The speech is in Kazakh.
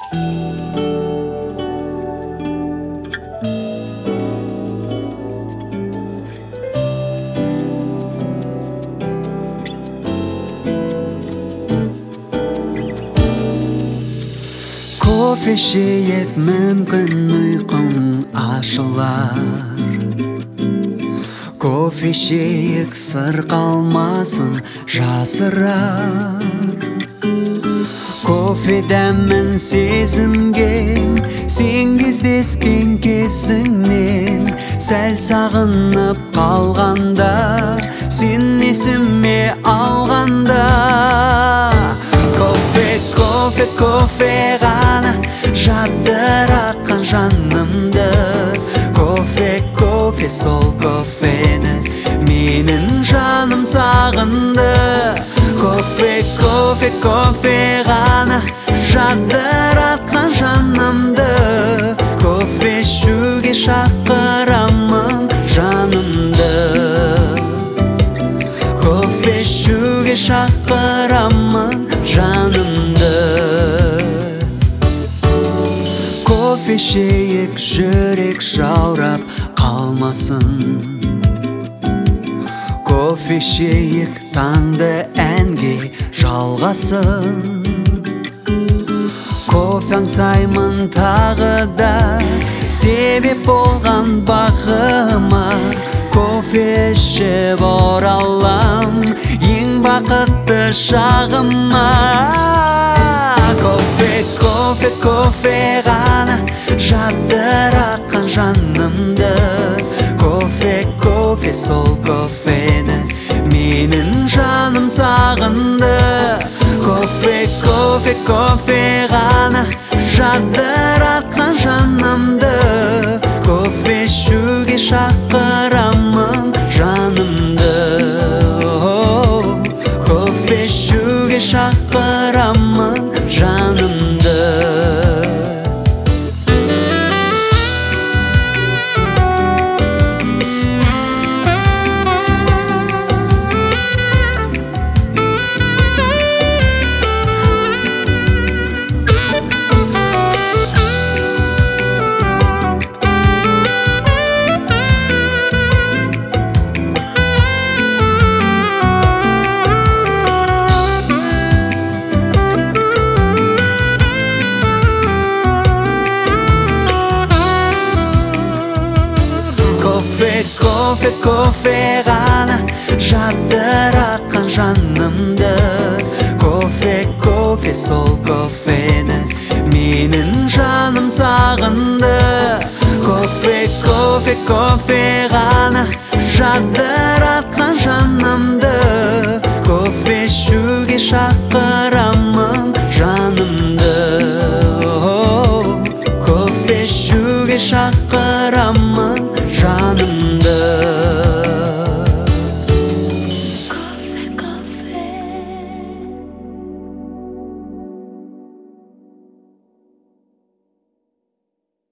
Кофе ішейік, мүмкін ұйқың ашылар. Кофе ішейік, сыр қалмасын жасырар. Кофе дәмін сезінген, сен кездескен кезіңнен сәл сағынып қалғанда, сен есіме алғанда. Кофе, кофе, кофе ғана жадыратқан жанымды. Кофе, кофе, сол кофені менің жаным сағынды. Кофе, кофе, кофе ғана жадыратқан жанымды. Кофе ішуге шақырамын жанымды. Кофе ішуге шақырамын жанымды. Кофе ішейік, жүрек жаурап қалмасын. Кофе ішейік, таңды әнге жалғасын. Кофе аңсаймын тағы да, себеп болған бағыма. Кофе ішіп оралам ең бақытты шағыма. Кофе, кофе, кофе ғана жадыратқан жанымды. Кофе, кофе, сол кофені менің жаным сағынды. Кофе, кофе, кофе ғана жадыратқан жанымды. Кофе ішуге шақырамын жанымды. Кофе ішуге шақырамын жанымды. Кофе, кофе, кофе ғана жадыратқан жанымды. Кофе, кофе, сол кофені менің жаным сағынды. Кофе, кофе, кофе ғана жадыратқан жанымды. Кофе ішуге шақырамын жанымды. Кофе ішуге шақырамын